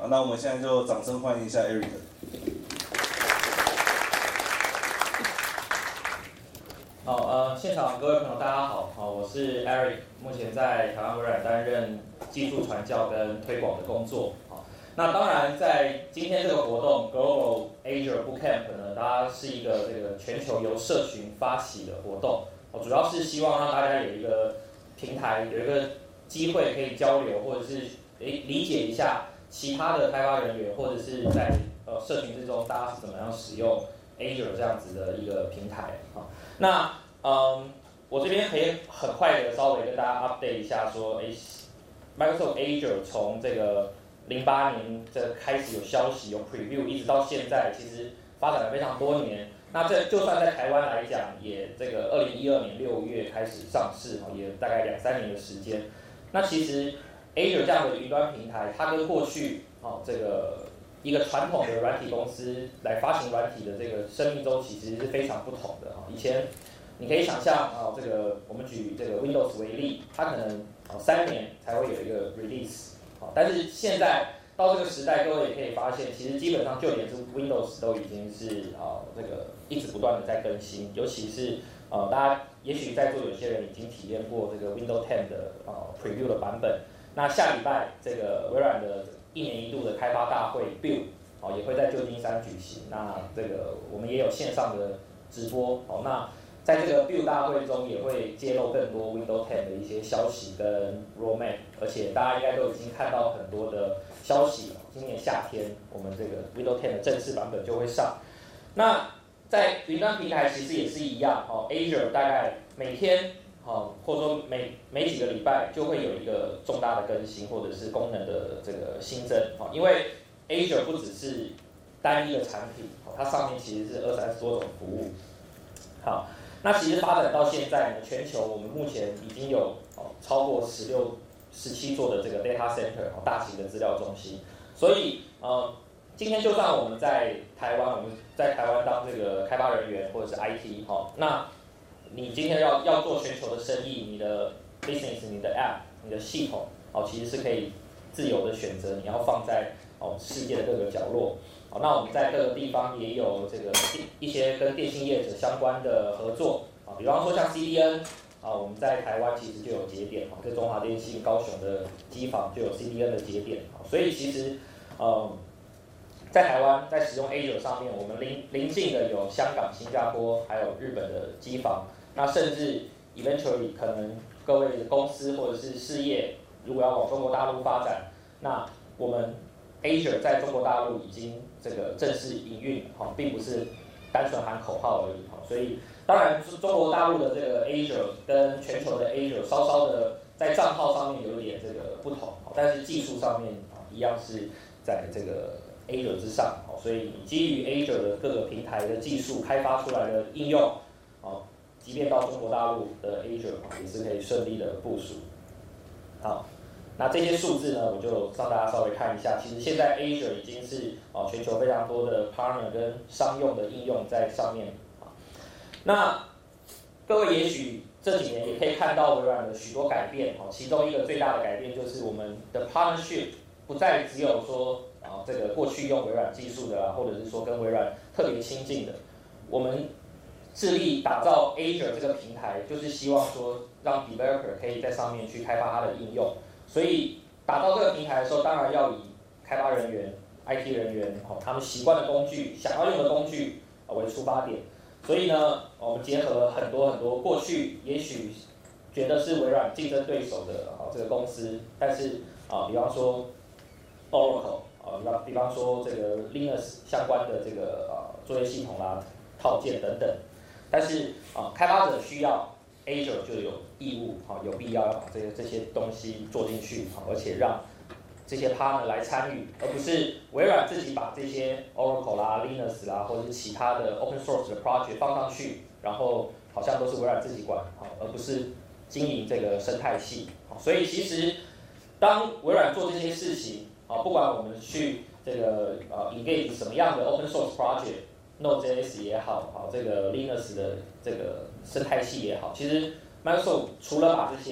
好，那我们现在就掌声欢迎一下 Eric。 好，现场各位朋友大家好，我是 Eric， 目前在台湾微软担任技术传教跟推广的工作。那当然，在今天这个活动 Global Azure Bootcamp 呢，它是一个这个全球由社群发起的活动，主要是希望让大家有一个平台，有一个机会可以交流，或者是理解一下其他的开发人员，或者是在社群之中大家是怎么样使用 Azure 这样子的一个平台。那我这边可以很快的稍微跟大家 update 一下说，Microsoft Azure 从这个08年这开始有消息有 preview， 一直到现在，其实发展了非常多年。那这就算在台湾来讲，也这个2012年6月开始上市，也大概2-3年的时间。那其实 Azure 这样的云端平台，它跟过去这个一个传统的软体公司来发行软体的这个生命周期其实是非常不同的。以前你可以想象这个我们举这个 Windows 为例，它可能3年才会有一个 release。但是现在到这个时代，各位也可以发现，其实基本上就连是 Windows 都已经是这个一直不断的在更新，尤其是大家也许在座有些人已经体验过这个 Windows 10的Preview 的版本。那下礼拜这个微软的1年1度的开发大会 Build 也会在旧金山举行。那这个我们也有线上的直播。那在这个 Build 大会中也会揭露更多 Windows 10的一些消息跟 roadmap， 而且大家应该都已经看到很多的消息了。今年夏天我们这个 Windows 10的正式版本就会上。那在云端平台其实也是一样，Azure 大概每天或者说每几个礼拜就会有一个重大的更新或者是功能的这个新增，因为 Azure 不只是单一的产品，它上面其实是20-30多种服务。好，那其实发展到现在呢，全球我们目前已经有超过16、17座的这个 data center 大型的资料中心，所以今天就算我们在台湾，我们在台湾当这个开发人员或者是 IT， 那你今天要做全球的生意，你的 business、你的 app、你的系统其实是可以自由的选择你要放在世界的各个角落。那我们在各个地方也有这个一些跟电信业者相关的合作比方说像 CDN 我们在台湾其实就有节点在中华电信高雄的机房就有 CDN 的节点所以其实在台湾在使用 Azure 上面，我们邻近的有香港、新加坡还有日本的机房，那甚至 eventually 可能各位的公司或者是事业如果要往中国大陆发展，那我们 Azure 在中国大陆已经这个正式营运并不是单纯喊口号而已所以当然中国大陆的这个 Azure 跟全球的 Azure 稍稍的在账号上面有点这个不同但是技术上面一样是在这个 Azure 之上所以你基于 Azure 的各个平台的技术开发出来的应用即便到中国大陆的 Azure 也是可以顺利的部署。好，那这些数字呢，我就让大家稍微看一下。其实现在 Azure 已经是全球非常多的 partner 跟商用的应用在上面。那各位也许这几年也可以看到微软的许多改变其中一个最大的改变就是我们的 partnership 不再只有说这个过去用微软技术的或者是说跟微软特别亲近的，我们致力打造 Azure 这个平台，就是希望说让 developer 可以在上面去开发它的应用。所以打造这个平台的时候，当然要以开发人员、IT 人员他们习惯的工具、想要用的工具为出发点。所以呢，我们结合了很多过去也许觉得是微软竞争对手的这个公司，但是比方说 Oracle 比方说这个 Linux 相关的这个作业系统啦、套件等等。但是开发者需要 Azure 就有义务有必要要把这些东西做进去而且让这些 partner 来参与，而不是微软自己把这些 Oracle 啦、Linux 啦或者是其他的 open source 的 project 放上去，然后好像都是微软自己管而不是经营这个生态系。所以其实当微软做这些事情不管我们去这个engage 什么样的 open source project。Node.js 也好，这个 Linux 的这个生态系也好，其实 Microsoft 除了把这些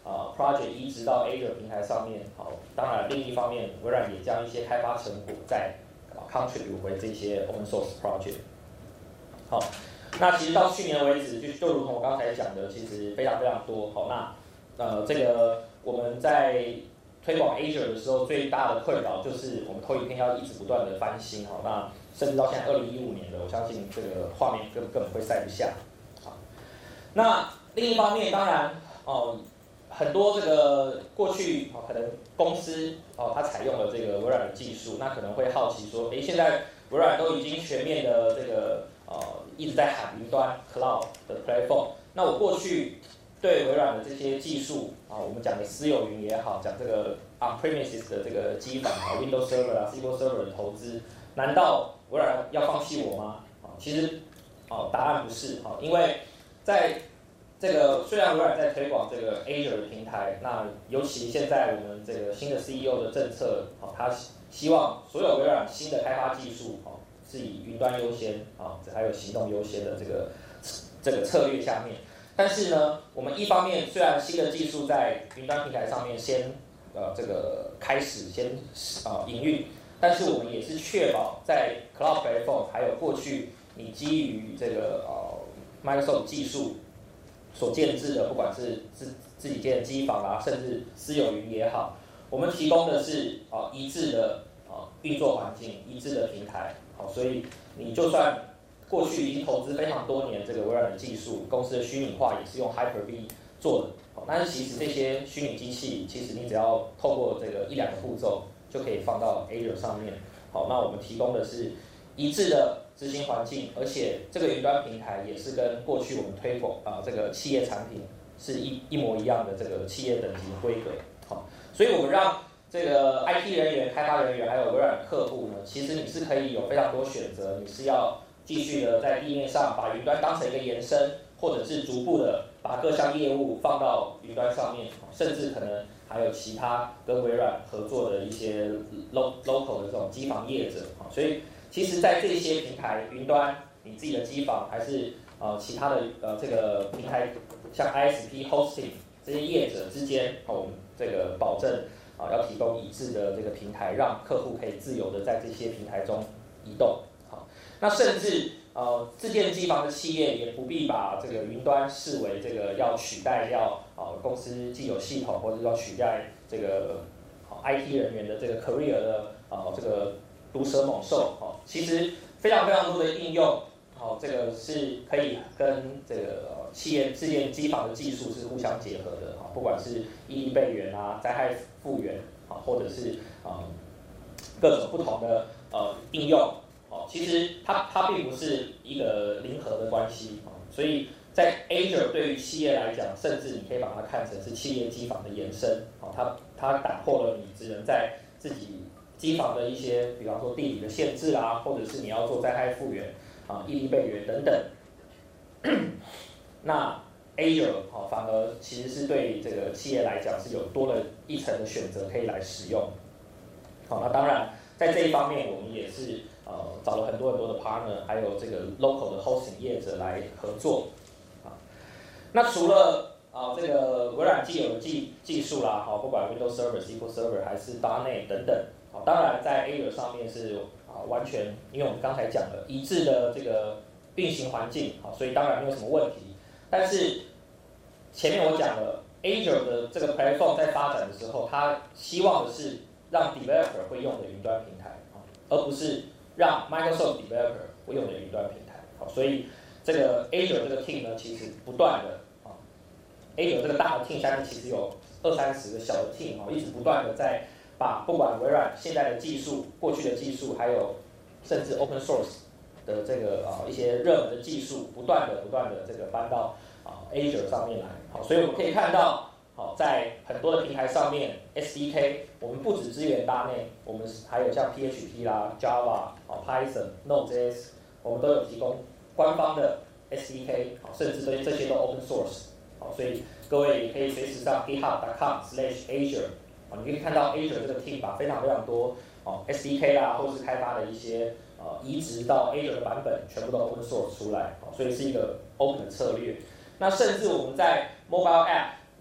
project 移植到 Azure 平台上面。好，当然另一方面，微软也将一些开发成果再contribute 回这些 open source project。好，那其实到去年为止，就如同我刚才讲的，其实非常非常多。好，那这个我们在推广 Azure 的时候，最大的困扰就是我们投影片要一直不断的翻新。好，那甚至到现在2015年的，我相信这个画面根本会塞不下。好，那另一方面，当然很多这个过去可能公司它采用了这个微软的技术，那可能会好奇说，现在微软都已经全面的这个一直在喊云端 cloud 的 platform， 那我过去对微软的这些技术我们讲的私有云也好，讲这个 on-premises 的这个机房Windows Server 啊 SQL Server 的投资，难道微软要放弃我吗？其实答案不是，因为在这个虽然微软在推广这个 Azure 的平台，那尤其现在我们这个新的 CEO 的政策，他希望所有微软新的开发技术是以云端优先还有行动优先的这个策略下面。但是呢，我们一方面虽然新的技术在云端平台上面先这个开始先营运，但是我们也是确保在 Cloud Platform 还有过去你基于这个Microsoft 技术所建制的，不管是自己建的机房啊，甚至私有云也好，我们提供的是一致的运作环境、一致的平台。所以你就算过去已经投资非常多年这个微软的技术，公司的虚拟化也是用 Hyper-V 做的，但是其实这些虚拟机器，其实你只要透过这个1-2个步骤就可以放到 Azure 上面。好，那我们提供的是一致的执行环境，而且这个云端平台也是跟过去我们推广这个企业产品是一模一样的这个企业等级规格。好，所以我们让这个 IT 人员、开发人员还有微软的客户呢，其实你是可以有非常多选择，你是要继续的在地面上把云端当成一个延伸，或者是逐步的把各项业务放到云端上面，甚至可能还有其他跟微软合作的一些 local 的这种机房业者。所以其实在这些平台云端，你自己的机房还是其他的这个平台，像 ISP hosting 这些业者之间，我们这个保证要提供一致的这个平台，让客户可以自由的在这些平台中移动。好，那甚至自建机房的企业也不必把这个云端视为这个要取代公司既有系统，或者要取代这个IT 人员的这个 career 的这个毒蛇猛兽。其实非常非常多的应用，这个是可以跟这个企业自建机房的技术是互相结合的。不管是异地备援啊、灾害复原或者是各种不同的应用。其实它并不是一个零和的关系。所以在 Azure 对于企业来讲，甚至你可以把它看成是企业机房的延伸。它打破了你只能在自己机房的一些，比方说地理的限制啊，或者是你要做灾害复原异地备援等等。那 Azure 反而其实是对这个企业来讲是有多了一层的选择可以来使用。那当然在这一方面我们也是找了很多的 partner， 还有这个 local 的 hosting 业者来合作。那除了这个微软既有的技术啦，不管 Windows Server、SQL Server 还是 .NET 等等，当然在 Azure 上面是完全，因为我们刚才讲了一致的这个运行环境，所以当然没有什么问题。但是前面我讲了 Azure 的这个 platform 在发展的时候，它希望的是让 developer 会用的云端平台，而不是让 Microsoft developer 会用的云端平台。所以这个 Azure 这个 team 呢，其实不断的Azure 这个大的 team 下面其实有20-30个小的 team， 一直不断的在把不管微软现在的技术、过去的技术，还有甚至 open source 的这个一些热门的技术，不断的这个搬到Azure 上面来。所以我们可以看到，在很多的平台上面 SDK 我们不只支援.NET， 我们还有像 PHP 啦、Java、Python、Node.js， 我们都有提供官方的 SDK， 甚至这些都 open source。所以各位也可以随时上 github.com/Azure， 你可以看到 Azure 这个 team 把非常非常多SDK 啦，或是开发的一些移植到 Azure 的版本，全部都 open source 出来，所以是一个 open 的策略。那甚至我们在 mobile app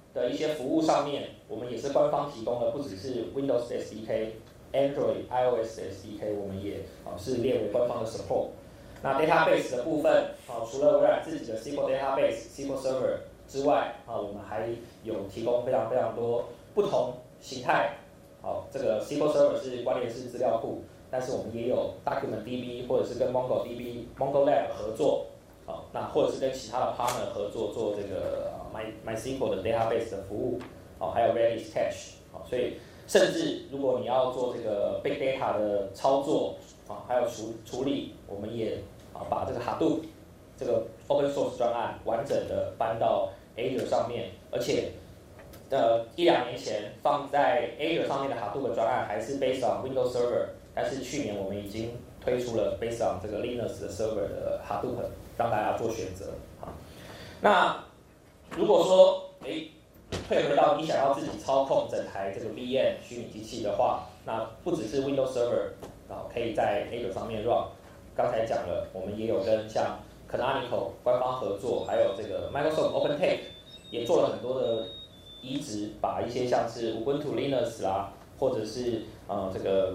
的一些服务上面，我们也是官方提供的，不只是 Windows SDK、Android、iOS SDK， 我们也是列为官方的 support。那 database 的部分，除了微软自己的 SQL database、SQL Server 之外，我们还有提供非常多不同形态。这个 SQL Server 是关联式资料库，但是我们也有 DocumentDB 或者是跟 MongoDB、MongoLab 合作，那或者是跟其他的 partner 合作做这个MySQL 的 database 的服务，还有 Redis Cache，所以甚至如果你要做这个 Big Data 的操作，还有处理，我们也把这个 Hadoop 这个 Open Source 专案完整的搬到 Azure 上面，而且1-2年前放在 Azure 上面的 Hadoop 专案还是 based on Windows Server， 但是去年我们已经推出了 based on 这个 Linux 的 Server 的 Hadoop， 让大家做选择。那如果说退回到你想要自己操控整台这个 VM 虚拟机器的话，那不只是 Windows Server 可以在 Azure 上面 run， 刚才讲了，我们也有跟像 Canonical 官方合作，还有这个 Microsoft OpenTake 也做了很多的移植，把一些像是 Ubuntu Linux 啦，或者是这个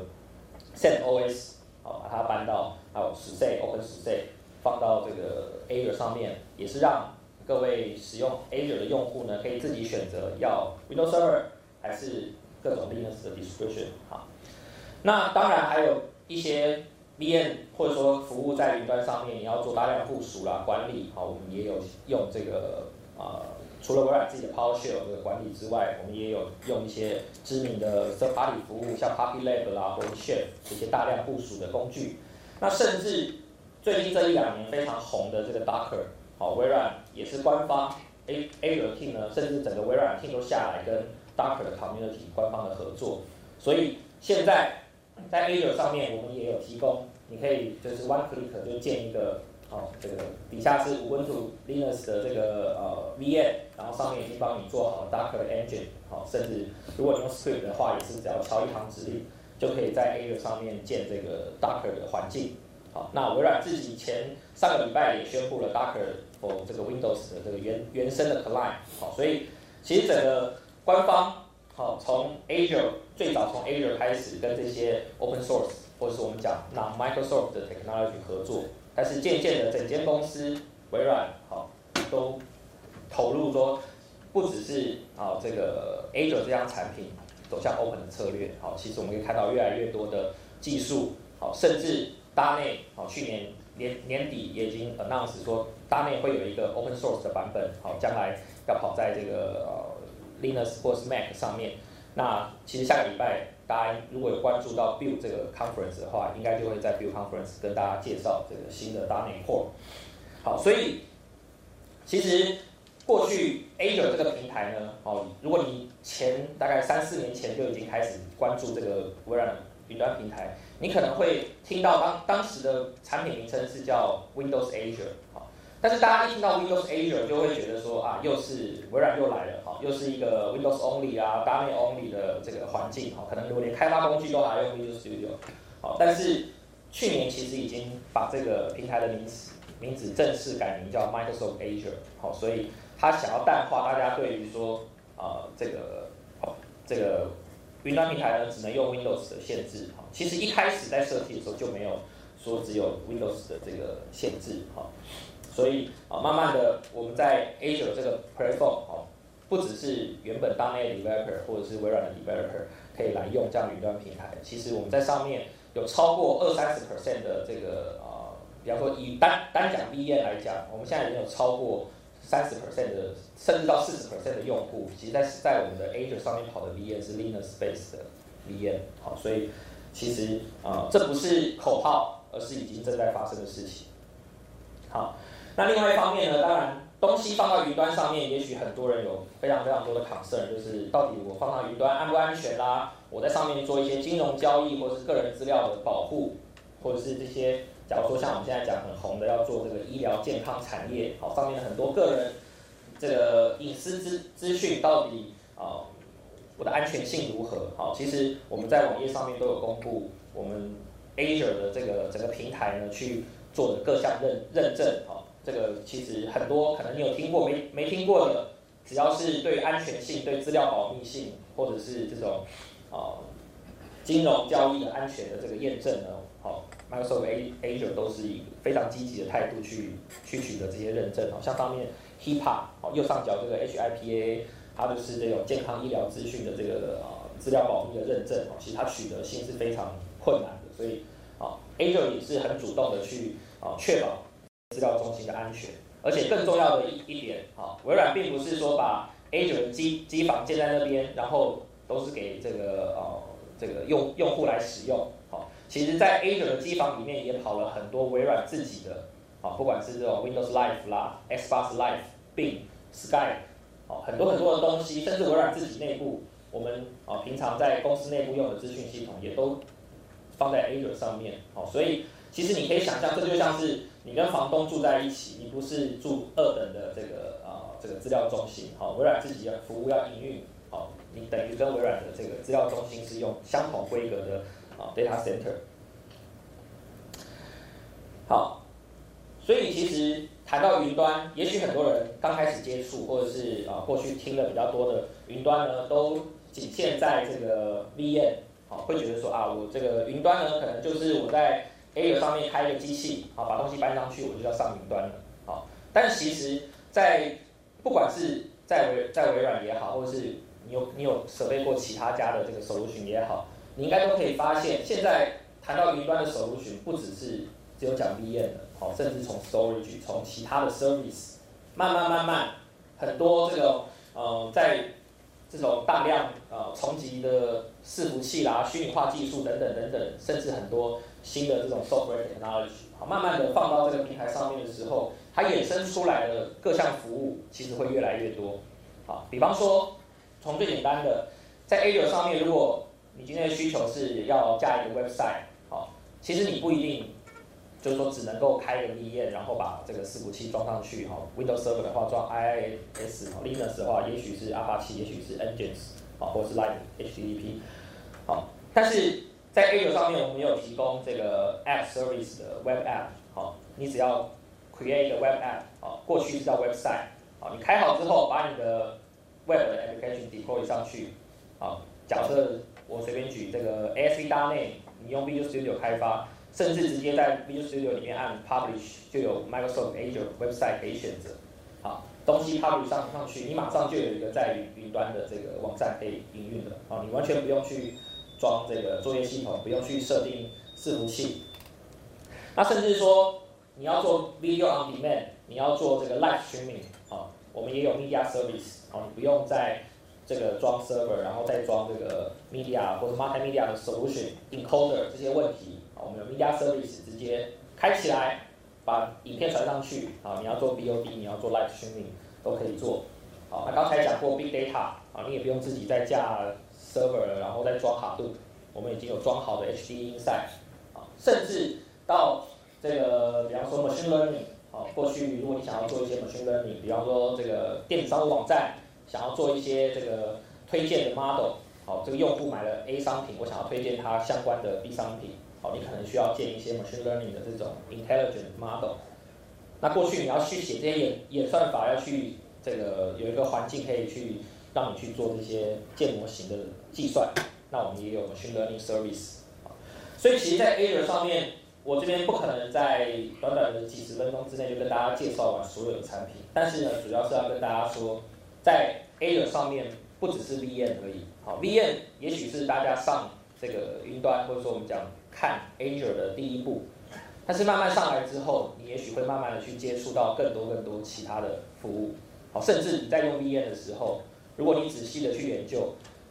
CentOS 把它搬到，还有SUSE OpenSUSE 放到这个 Azure 上面，也是让各位使用 Azure 的用户呢，可以自己选择要 Windows Server 还是各种 Linux 的 distribution。那当然还有一些 VM 或者说服务在云端上面，你要做大量部署啦、管理，我们也有用这个除了微软自己的 PowerShell 的管理之外，我们也有用一些知名的 third party 服务，像 PuppyLab 啦或者 Chef 这些大量部署的工具。那甚至最近这1-2年非常红的这个 Docker， 微软也是官方 Azure Team 呢，甚至整个微软 Team 都下来跟 Docker 的 Community 官方的合作。所以现在在 Azure 上面，我们也有提供，你可以就是 one click 就建一个这个底下是 Ubuntu Linux 的这个VM， 然后上面已经帮你做好了 Docker 的 Engine， 甚至如果你用 Script 的话，也是只要敲一行指令，就可以在 Azure 上面建这个 Docker 的环境。那微软自己上个礼拜也宣布了 Docker for 这个 Windows 的这个原生的 Client， 所以其实整个官方从 Azure 最早从 Azure 开始跟这些 Open Source 或者是我们讲non-Microsoft 的 Technology 合作，但是渐渐的整间公司微软都投入说，不只是这个 Azure 这样产品走向 Open 的策略，其实我们可以看到越来越多的技术，甚至搭内去年年底也已经 announce 说搭内会有一个 Open Source 的版本，将来要跑在这个Linux 或是 Mac 上面。那其实下个礼拜大家如果有关注到 Build 这个 conference 的话，应该就会在 Build conference 跟大家介绍这个新的搭内 Core。所以其实过去 Azure 这个平台呢，如果你大概3-4年前就已经开始关注这个微软的云端平台，你可能会听到当时的产品名称是叫 Windows Azure， 但是大家一听到 Windows Azure 就会觉得说又是微软又来了，又是一个 Windows Only 搭内 Only 的这个环境，可能连开发工具都还用 Visual Studio， 但是去年其实已经把这个平台的名字正式改名叫 Microsoft Azure， 所以他想要淡化大家对于说这个云端平台呢只能用 Windows 的限制，其实一开始在设计的时候就没有说只有 Windows 的这个限制，所以慢慢的我们在 Azure 这个 platform 不只是原本搭内的 developer 或者是微软的 developer 可以来用这样的云端平台，其实我们在上面有超过20-30% 的这个比方说以单讲 VM 来讲，我们现在已经有超过30% 的，甚至到40% 的用户，其实在我们的 Azure 上面跑的 VM 是 Linux based 的 VM， 所以其实这不是口号，而是已经正在发生的事情。那另外一方面呢，当然东西放到云端上面，也许很多人有非常多的 concern， 就是到底我放到云端安不安全啦？我在上面做一些金融交易或者是个人资料的保护，或者是这些，假如说像我们现在讲很红的要做这个医疗健康产业，上面很多个人这个隐私资讯到底我的安全性如何？其实我们在网页上面都有公布，我们 Azure 的这个整个平台呢去做的各项认证，这个其实很多可能你有听过没听过的， 只要是对安全性、对资料保密性，或者是这种金融交易的安全的这个验证呢，Microsoft Azure 都是以非常积极的态度去取得这些认证。像上面 HIPAA 右上角这个 HIPAA， 它就是这种健康医疗资讯的这个资料保密的认证，其实它取得性是非常困难的，所以Azure 也是很主动的去确保资料中心的安全。而且更重要的一点，微软并不是说把 Azure 的机房建在那边，然后都是给这个用户来使用。其实，在 Azure 的机房里面也跑了很多微软自己的，不管是这种 Windows Live 啦、Xbox Live、Bing、Skype，很多的东西，甚至微软自己内部，我们平常在公司内部用的资讯系统也都放在 Azure 上面。所以其实你可以想象，这就像是你跟房东住在一起，你不是住2等的这个资料中心，微软自己的服务要营运，你等于跟微软的这个资料中心是用相同规格的data center。好，所以其实谈到云端，也许很多人刚开始接触，或者是过去听了比较多的云端呢，都仅限在这个 VM，会觉得说我这个云端呢，可能就是我在 Azure 上面开一个机器，把东西搬上去，我就要上云端了。但其实不管是在微软也好，或者是你有设备过其他家的这个 solution 也好，你应该都可以发现，现在谈到云端的 solution， 不只有讲 VM 的，甚至从 storage， 从其他的 service， 慢慢，很多这种在这种大量重级的伺服器啦、虚拟化技术等等，甚至很多新的这种 software technology， 慢慢的放到这个平台上面的时候，它衍生出来的各项服务其实会越来越多。比方说，从最简单的，在 Azure 上面，如果你今天的需求是要架一个 website， 其实你不一定就是说只能够开一个 VM， 然后把这个伺服器装上去。Windows Server 的话装 IIS，Linux 的话也许是 Apache， 也许是 Nginx， 或者是 Live HTTP。但是在 Azure 上面，我们有提供这个 App Service 的 Web App， 你只要 create 一个 Web App， 过去是叫 Website， 你开好之后，把你的 Web 的 Application deploy 上去。假设我随便举这个 ASP.NET， 你用 Visual Studio 开发，甚至直接在 Visual Studio 里面按 Publish， 就有 Microsoft Azure Website 可以选择。东西 Publish 上去，你马上就有一个在云端的这个网站可以营运的。你完全不用去装这个作业系统，不用去设定伺服器。那甚至说你要做 Video on Demand， 你要做这个 Live Streaming， 我们也有 Media Service， 你不用在这个装 server， 然后再装这个 media 或者 multimedia 的 solution、encoder 这些问题，我们有 media service 直接开起来，把影片传上去。你要做 VOD， 你要做 live streaming 都可以做。那刚才讲过 big data， 你也不用自己再架 server， 然后再装Hadoop，我们已经有装好的 HD Insight， 甚至到这个比方说 machine learning， 过去如果你想要做一些 machine learning， 比方说这个电子商务网站。想要做一些这个推荐的 model， 这个用户买了 A 商品，我想要推荐它相关的 B 商品，你可能需要建一些 machine learning 的这种 intelligent model。那过去你要去写这些演算法，要去这个有一个环境可以去让你去做这些建模型的计算，那我们也有 machine learning service。所以其实，在 Azure 上面，我这边不可能在短短的几十分钟之内就跟大家介绍完所有的产品，但是呢，主要是要跟大家说。在 Azure 上面不只是 VM 而已，VM 也许是大家上这个云端或者说我们讲看 Azure 的第一步，但是慢慢上来之后，你也许会慢慢的去接触到更多其他的服务，甚至你在用 VM 的时候，如果你仔细的去研究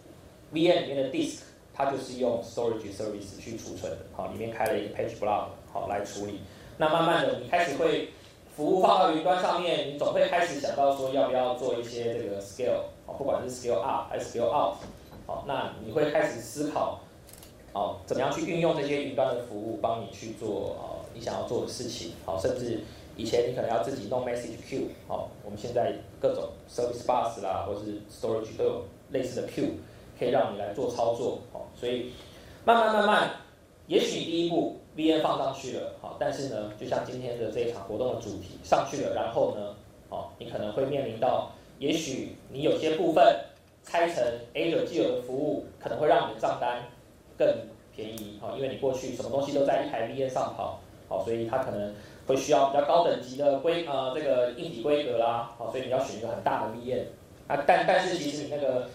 VM 里面的 disk， 它就是用 storage service 去储存的，里面开了一个 page block 来处理，那慢慢的你开始会。服务放到云端上面，你总会开始想到说要不要做一些这个 scale， 不管是 scale up 还是 scale out， 那你会开始思考，怎么样去运用这些云端的服务，帮你去做你想要做的事情，甚至以前你可能要自己弄 message queue， 我们现在各种 service bus 啦，或是 storage 都有类似的 queue， 可以让你来做操作，所以慢慢，也许第一步。VM 放上去了，但是呢，就像今天的这一场活动的主题上去了，然后呢，你可能会面临到也许你有些部分拆成 Azure 既有的服务，可能会让你的账单更便宜，因为你过去什么东西都在一台 VM 上跑，所以它可能会需要比较高等级的这个硬体规格啦，所以你要选一个很大的 VM。但是其实你那个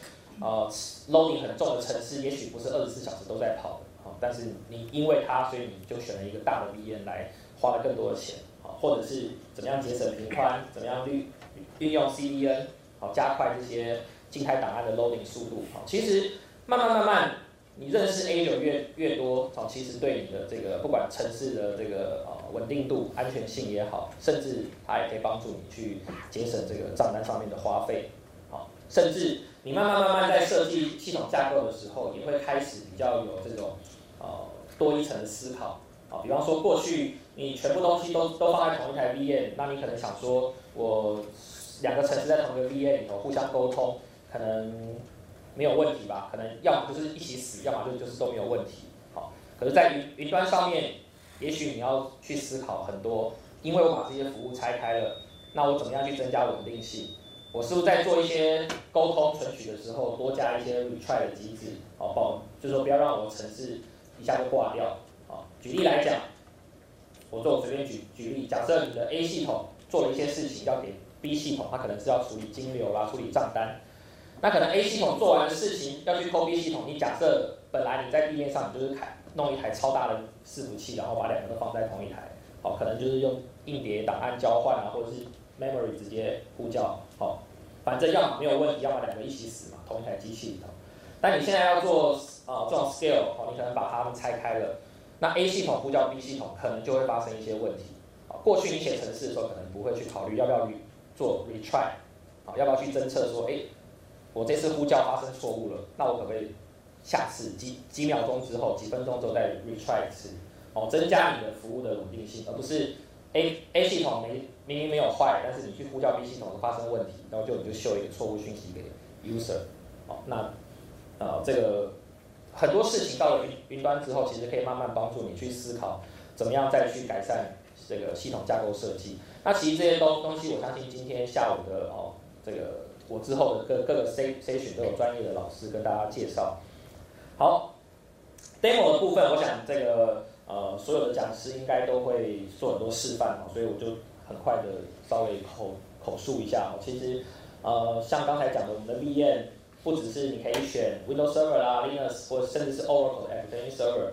loading 很重的程式，也许不是24小时都在跑的，但是你因为它，所以你就选了一个大的 VM 来花了更多的钱，或者是怎么样节省频宽，怎么样运用 CDN， 加快这些静态档案的 loading 速度。其实慢慢，你认识 Azure 越多，其实对你的这个不管程式的这个稳定度、安全性也好，甚至它也可以帮助你去节省这个账单上面的花费。甚至你慢慢在设计系统架构的时候，也会开始比较有这种多一层的思考。比方说过去你全部东西都放在同一台 VM， 那你可能想说，我2个程式在同一个 VM 里头互相沟通，可能没有问题吧？可能要么就是一起死，要么就是都没有问题。可是，在云端上面，也许你要去思考很多，因为我把这些服务拆开了，那我怎么样去增加稳定性？我是不是在做一些沟通存取的时候，多加一些 retry 的机制，就是说不要让我的程式一下就挂掉。举例来讲，我随便举例，假设你的 A 系统做了一些事情要给 B 系统，它可能是要处理金流啦、处理账单，那可能 A 系统做完的事情要去 call B 系统，你假设本来你在地面上你就是弄一台超大的伺服器，然后把2个都放在同一台，可能就是用硬碟档案交换啊，或者是 memory 直接呼叫，反正要么没有问题，要么2个一起死嘛，同一台机器里头。但你现在要做这种 scale， 你可能把它们拆开了，那 A 系统呼叫 B 系统，可能就会发生一些问题。过去你写程式的时候，可能不会去考虑要不要做 retry， 要不要去侦测说，我这次呼叫发生错误了，那我可不可以下次几秒钟之后、几分钟之后再 retry 一次，增加你的服务的稳定性，而不是 A 系统明明没有坏，但是你去呼叫 B 系统发生问题，然后你就秀一个错误讯息给 user。那这个很多事情到了云端之后，其实可以慢慢帮助你去思考，怎么样再去改善这个系统架构设计。那其实这些东西，我相信今天下午的这个我之后的各个 session 都有专业的老师跟大家介绍。好 ，demo 的部分，我想这个所有的讲师应该都会做很多示范，所以我就很快的稍微口述一下。其实像刚才讲的，我们的 VM 不只是你可以选 Windows Server 啦、Linux 或者甚至是 Oracle 的 Application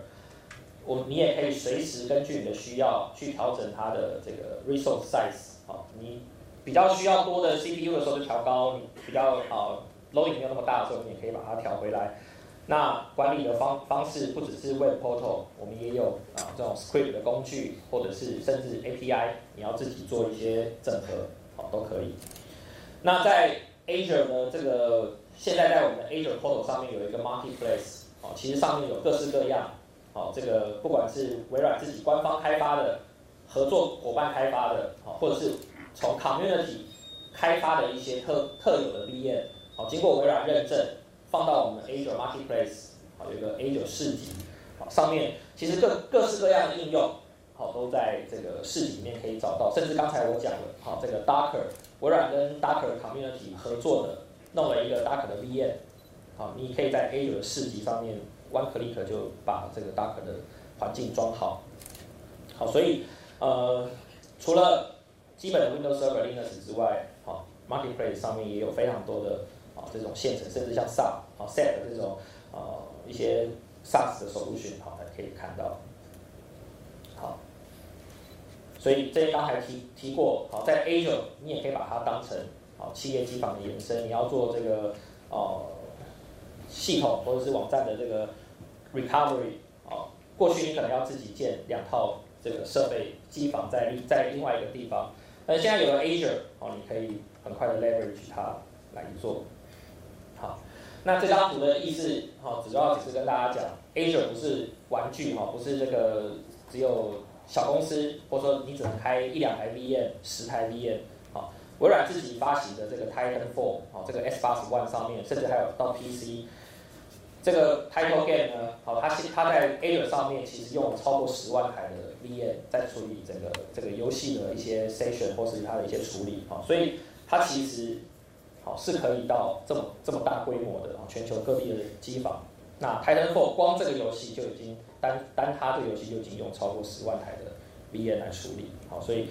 Server， 你也可以随时根据你的需要去调整它的这个 resource size。你比较需要多的 CPU 的时候就调高，你比较loading 没有那么大的时候，你也可以把它调回来。那管理的方式不只是 Web Portal， 我们也有这种 Script 的工具，或者是甚至 API， 你要自己做一些整合，都可以。那在 Azure 呢，这个现在在我们的 Azure Portal 上面有一个 Marketplace， 其实上面有各式各样，这个不管是微软自己官方开发的、合作伙伴开发的，或者是从 Community 开发的一些特有的 VM， 经过微软认证，放到我们的 Azure Marketplace， 有一个 Azure 市集，上面其实各式各样的应用，都在这个市集里面可以找到。甚至刚才我讲了，这个 Docker， 微软跟 Docker Community 合作的，弄了一个 Docker 的 VM， 你可以在 Azure 市集上面 one click 就把这个 Docker 的环境装好。所以除了基本的 Windows Server Linux 之外，Marketplace 上面也有非常多的这种现成，甚至像 SAP 的这种一些 SaaS 的 solution， 可以看到。好，所以这刚才提过，在 Azure 你也可以把它当成企业机房的延伸，你要做这个系统或者是网站的这个 recovery， 过去你可能要自己建2套这个设备机房在另外一个地方，但现在有了 Azure， 你可以很快的 leverage 它来做。好，那这张图的意思，主要只是跟大家讲 ，Azure 不是玩具，不是这个只有小公司，或者说你只能开1-2台 VM、10台 VM。微软自己发行的这个 Titanfall， 这个 S81 上面，甚至还有到 PC， 这个 Title Game 呢，它在 Azure 上面其实用了超过10万台的 VM 在处理这个游戏的一些 session 或是它的一些处理，所以它其实是可以到这么大规模的全球各地的机房。那 Titanfall 光这个游戏就已经单它这个游戏就已经用超过10万台的 VM 来处理，所以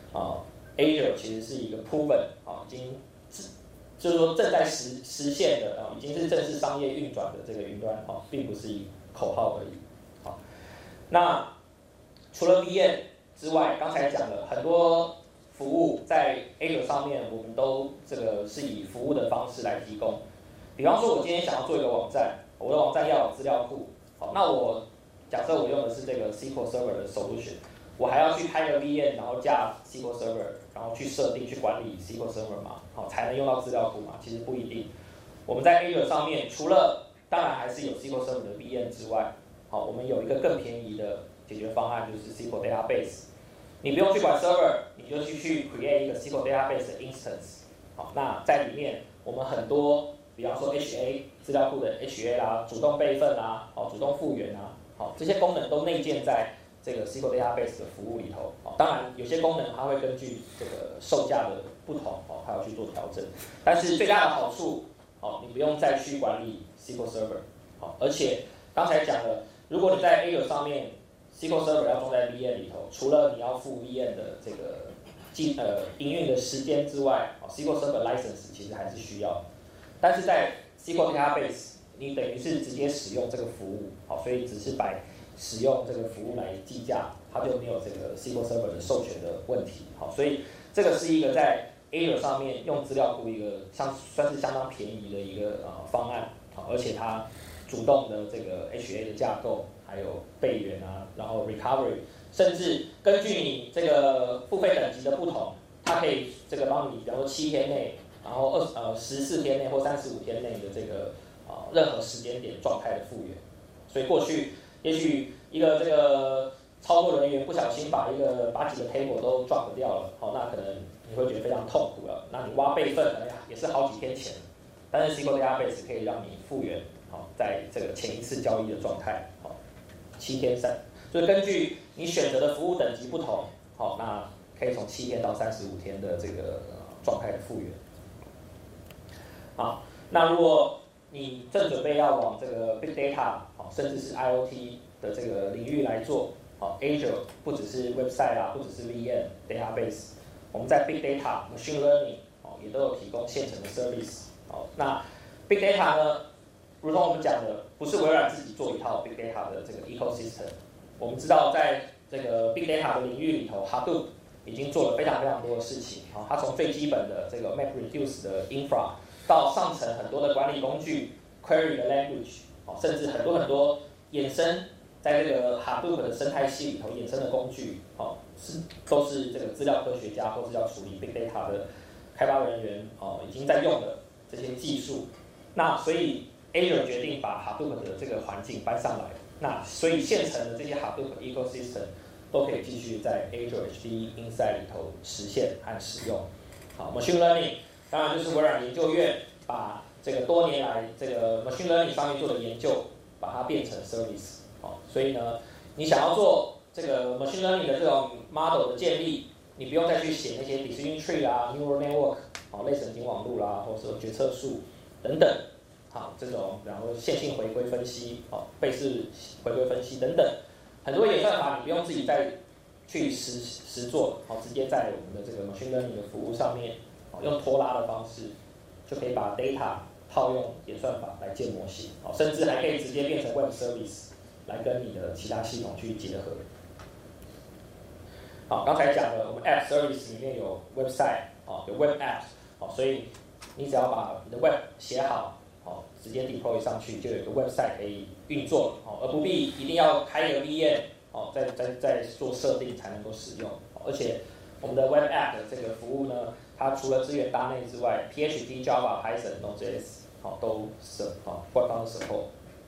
Azure 其实是一个 proven 已经就是说正在实现的已经是正式商业运转的这个云端并不是一口号而已。那除了 VM 之外，刚才讲了很多服务在 Azure 上面，我们都这个是以服务的方式来提供。比方说，我今天想要做一个网站，我的网站要有资料库，那我假设我用的是这个 SQL Server 的 solution， 我还要去开个 VM， 然后架 SQL Server， 然后去设定去管理 SQL Server 嘛，才能用到资料库嘛？其实不一定。我们在 Azure 上面，除了当然还是有 SQL Server 的 VM 之外，我们有一个更便宜的解决方案，就是 SQL Database。你不用去管 Server， 你就去 create 一个 SQL Database 的 instance。那在里面我们很多，比方说 HA 资料库的 HA 啦，主动备份啦，主动复原啊，这些功能都内建在这个 SQL Database 的服务里头。当然有些功能它会根据这个售价的不同，它要去做调整。但是最大的好处，你不用再去管理 SQL Server，而且刚才讲了，如果你在 Azure 上面 SQL Server 要装在 VM 里头，除了你要付 VM 的这个营运的时间之外，SQL Server license 其实还是需要。但是在 SQL Database， 你等于是直接使用这个服务，所以只是摆使用这个服务来计价，它就没有这个 SQL Server 的授权的问题。所以这个是一个在 Azure 上面用资料库一个算是相当便宜的一个方案，而且它主动的这个 HA 的架构，还有备援啊，然后 recovery， 甚至根据你这个付费等级的不同，它可以这个帮你，比方说7天内，然后14天内或35天内的这个任何时间点状态的复原。所以过去也许一个这个操作人员不小心把几个 table 都 drop 掉了，那可能你会觉得非常痛苦了。那你挖备份也是好几天前，但是 SQL Database 可以让你复原，在这个前一次交易的状态，7天就是根据你选择的服务等级不同，那可以从7天到35天的这个状态的复原。好，那如果你正准备要往这个 Big Data， 甚至是 IoT 的这个领域来做，Azure 不只是 website 啦，不只是 VM database， 我们在 Big Data、Machine Learning 也都有提供现成的 service。那 Big Data 呢，如同我们讲的，不是微软自己做一套 Big Data 的这个 ecosystem。我们知道，在这个 Big Data 的领域里头 ，Hadoop 已经做了非常多的事情。它从最基本的这个 MapReduce 的 infra， 到上层很多的管理工具 ，Query 的 language， 甚至很多衍生在这个 Hadoop 的生态系里头衍生的工具，都是这个资料科学家或是要处理 Big Data 的开发人员已经在用的这些技术。那所以 Azure 决定把 Hadoop 的这个环境搬上来。那所以现成的这些 Hadoop ecosystem 都可以继续在 Azure HDE Insight 里头实现和使用。Machine Learning 当然就是微软研究院把这个多年来这个 Machine Learning 上面做的研究，把它变成 service。所以呢，你想要做这个 Machine Learning 的这种 model 的建立，你不用再去写那些 decision tree 啦、neural network 类神经网络啦，或者说决策树等等。这种然后线性回归分析、倍式回归分析等等，很多演算法你不用自己再去实做，直接在我们的这个 machine learning 的服务上面，用拖拉的方式就可以把 data 套用演算法来建模型，甚至还可以直接变成 web service 来跟你的其他系统去结合。刚才讲了，我们 app service 里面有 website， 有 web app， 所以你只要把你的 web 写好。直接 deploy 上去就有一个 website 可以运作，而不必一定要开一个 VM， 再做设定才能够使用。而且我们的 web app 的这个服务呢，它除了支援搭内之外 ，PHP、Java、Python、Node.js 都是官方的 support。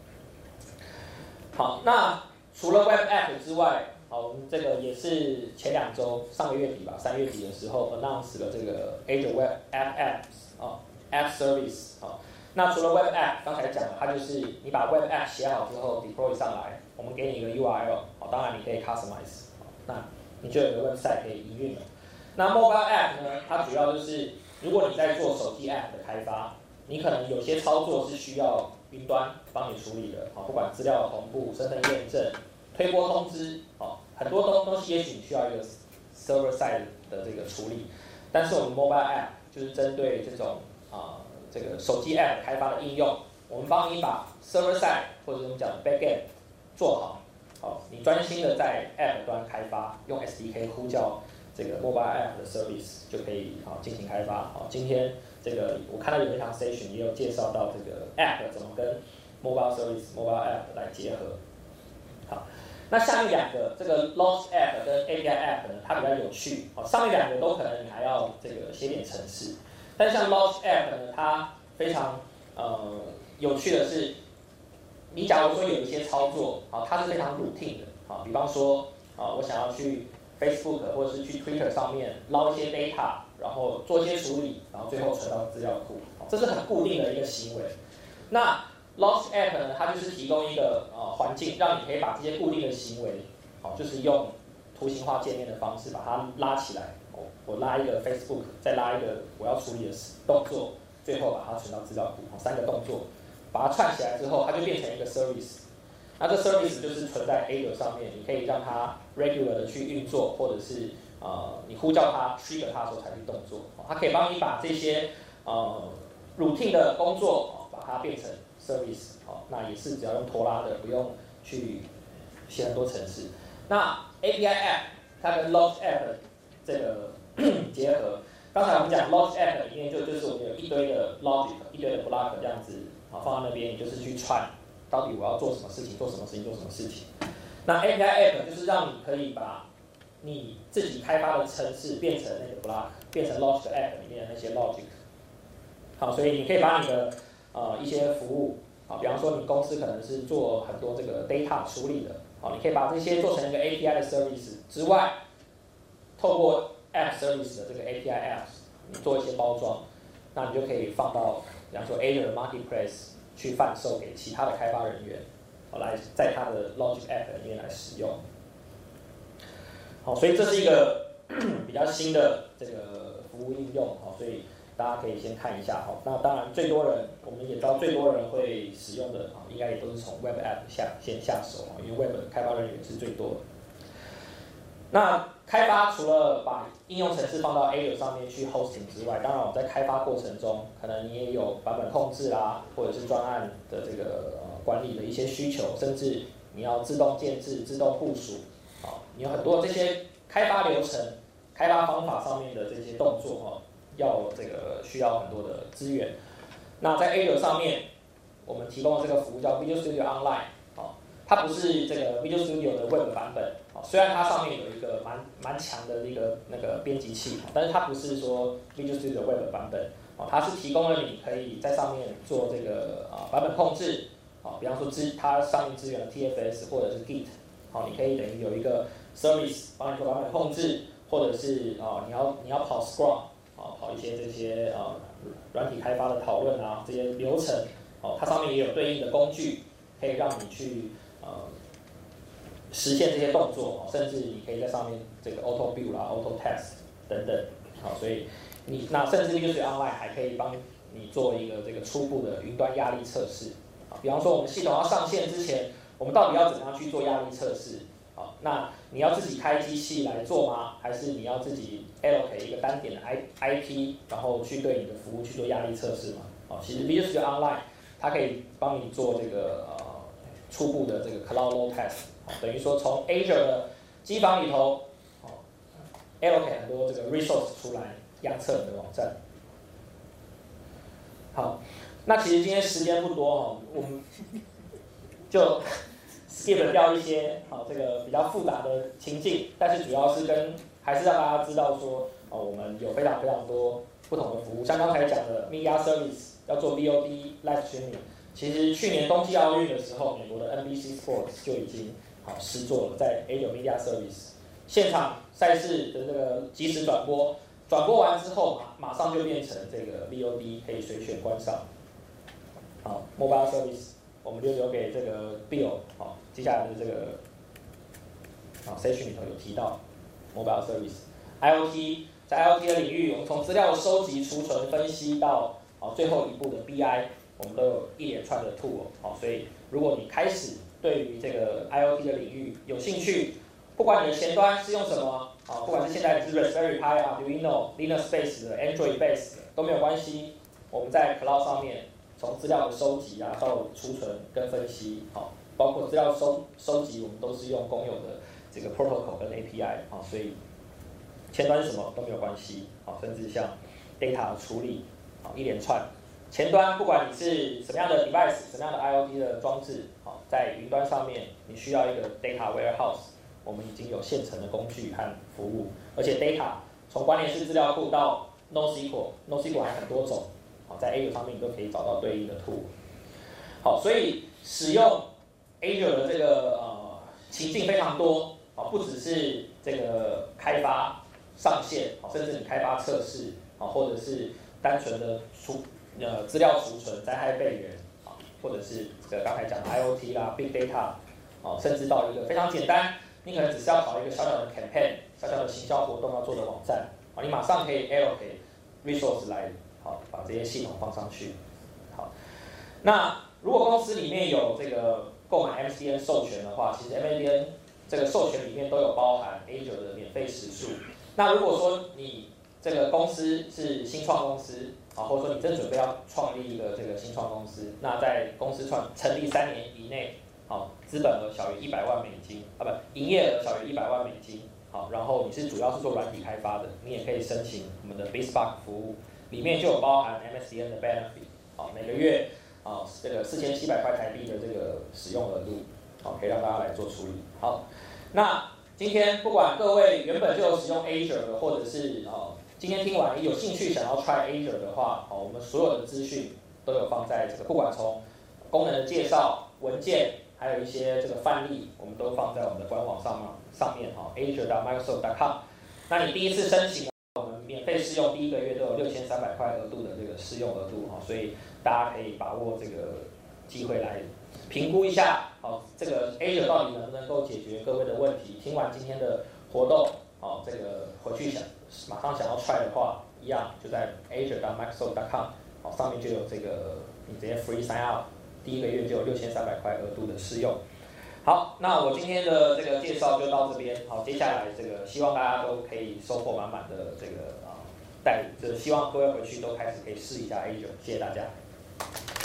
好，那除了 web app 之外，我们这个也是前2周，上个月底吧，3月底的时候 announce 了这个 Azure Web App Service。那除了 Web App， 刚才讲了，它就是你把 Web App 写好之后 deploy 上来，我们给你一个 URL， 当然你可以 customize， 那你就有一个 website 可以营运了。那 Mobile App 呢，它主要就是如果你在做手机 App 的开发，你可能有些操作是需要云端帮你处理的，不管资料同步、身份验证、推播通知，很多东西也许你需要一个 server side 的这个处理，但是我们 mobile app 就是针对这种这个手机 app 开发的应用，我们帮你把 server side 或者我们讲的 backend 做好，你专心的在 app 端开发，用 SDK 呼叫这个 mobile app 的 service 就可以进行开发。今天这个我看到有一堂 session 也有介绍到这个 app 怎么跟 mobile service、mobile app 来结合。好，那下面两个这个 Launch App 跟 API App 呢，它比较有趣。上面两个都可能你还要这个写点程式，但像 Launch App 呢，它非常有趣的是，你假如说有一些操作它是非常 routine 的比方说我想要去 Facebook 或者是去 Twitter 上面捞一些 data， 然后做一些处理，然后最后存到资料库，这是很固定的一个行为。那 Launch App 呢，它就是提供一个环境，让你可以把这些固定的行为，就是用图形化界面的方式把它拉起来。我拉一个 Facebook， 再拉一个我要处理的动作，最后把它存到资料库。三个动作，把它串起来之后，它就变成一个 service。那这 service 就是存在 Azure 上面，你可以让它 regular 的去运作，或者是你呼叫它 trigger 它的时候才去动作。它可以帮你把这些routine 的工作把它变成 service， 那也是只要用拖拉的，不用去写很多程式。那 API App 它跟 Launch App 这个结合，刚才我们讲 Launch App 里面就是我们有一堆的 logic， 一堆的 block 这样子放在那边，你就是去串到底我要做什么事情，做什么事情，做什么事情。那 API App 就是让你可以把你自己开发的程式变成那个 block， 变成 Launch App 里面的那些 logic。好，所以你可以把你的一些服务比方说你公司可能是做很多这个 data 处理的，你可以把这些做成一个 API 的 service 之外，透过 App Service 的这个 API Apps， 你做一些包装，那你就可以放到比方说 Azure Marketplace 去贩售给其他的开发人员，来在它的 Logic App 里面来使用。好，所以这是一个比较新的这个服务应用，所以大家可以先看一下。那当然最多人，我们也知道最多人会使用的应该也都是从 Web App 先下手，因为 Web 的开发人员是最多的。那开发除了把应用程式放到 Azure 上面去 hosting 之外，当然我们在开发过程中，可能你也有版本控制啦，或者是专案的这个管理的一些需求，甚至你要自动建置、自动部署，你有很多这些开发流程、开发方法上面的这些动作要这个需要很多的资源。那在 Azure 上面，我们提供的这个服务叫 Visual Studio Online，它不是这个 Visual Studio 的 Web 版本，虽然它上面有一个蛮强的一个那个编辑器，但是它不是说 Visual Studio Web 版本，它是提供了你可以在上面做这个版本控制，比方说它上面支援了 TFS 或者是 Git，你可以等于有一个 service 帮你做版本控制，或者是你要跑 Scrum， 跑一些这些软体开发的讨论这些流程，它上面也有对应的工具，可以让你去实现这些动作，甚至你可以在上面这个 auto build 啦、auto test 等等，所以那甚至就是 online 还可以帮你做一个这个初步的云端压力测试，比方说我们系统要上线之前，我们到底要怎么样去做压力测试？那你要自己开机器来做吗？还是你要自己 allocate 一个单点的 IP， 然后去对你的服务去做压力测试吗？其实 Visual Studio Online 它可以帮你做这个初步的这个 Cloud Load Test， 等于说从 Azure 的机房里头allocate 很多这个 resource 出来压测你的网站。好，那其实今天时间不多我们就 skip 掉一些这个比较复杂的情境，但是主要是还是让大家知道说我们有非常非常多不同的服务，像刚才讲的 Media Service 要做 VOD Live Streaming， 其实去年冬季奥运的时候，美国的 NBC Sports 就已经实作了，在 Azure Media Service 现场赛事的这个即时转播，转播完之后马上就变成这个 VOD， 可以随选观赏。好 ，Mobile Service 我们就留给这个 Bill， 接下来的这个session 里头有提到 Mobile Service，IoT 在 IoT 的领域，我们从资料的收集、储存、分析到最后一步的 BI， 我们都有一连串的 tool。所以如果你开始对于这个 IoT 的领域有兴趣，不管你的前端是用什么，不管是现在是 Raspberry Pi、Arduino、Linux based 的、Android based 的都没有关系。我们在 Cloud 上面，从资料的收集到储存跟分析，包括资料收集，我们都是用公有的这个 protocol 跟 API， 所以前端是什么都没有关系，甚至像 data 的处理，一连串。前端不管你是什么样的 device， 什么样的 IoT 的装置，在云端上面你需要一个 data warehouse， 我们已经有现成的工具和服务，而且 data 从关联式资料库到 NoSQL 还很多种，在 Azure 上面你都可以找到对应的 tool。好，所以使用 Azure 的这个情境非常多，不只是这个开发上线，甚至你开发测试，或者是单纯的资料储存、灾害备援，或者是这个刚才讲的 IoT 啦、Big Data， 甚至到一个非常简单，你可能只是要搞一个小小的 campaign、小小的行销活动要做的网站，你马上可以 allocate resource 来，把这些系统放上去。好，那如果公司里面有这个购买 MCN 授权的话，其实 MCN 这个授权里面都有包含 Azure 的免费时数。那如果说你这个公司是新创公司，或者说你正准备要创立一个这个新创公司，那在公司成立3年以内，资本额小于100万美金，营业额小于100万美金，然后你主要是做软体开发的，你也可以申请我们的 BizSpark 服务，里面就有包含 MSCN 的 benefit，每个月这个4700块台币的这个使用额度，可以让大家来做处理。好，那今天不管各位原本就有使用 Azure 的，或者是今天听完有兴趣想要 try Azure 的话，我们所有的资讯都有放在这个，不管从功能的介绍、文件，还有一些这个范例，我们都放在我们的官网上面azure.microsoft.com。那你第一次申请，我们免费试用第1个月都有6300块额度的这个试用额度，所以大家可以把握这个机会来评估一下，这个 Azure 到底能不能够解决各位的问题。听完今天的活动，这个回去马上想要 try 的话，一样就在 azure.microsoft.com，上面就有这个你直接 free sign up， 第1个月就有6300块额度的试用。好，那我今天的这个介绍就到这边。好，接下来这个希望大家都可以收获满满的这个待遇，就是希望各位回去都开始可以试一下 Azure。谢谢大家。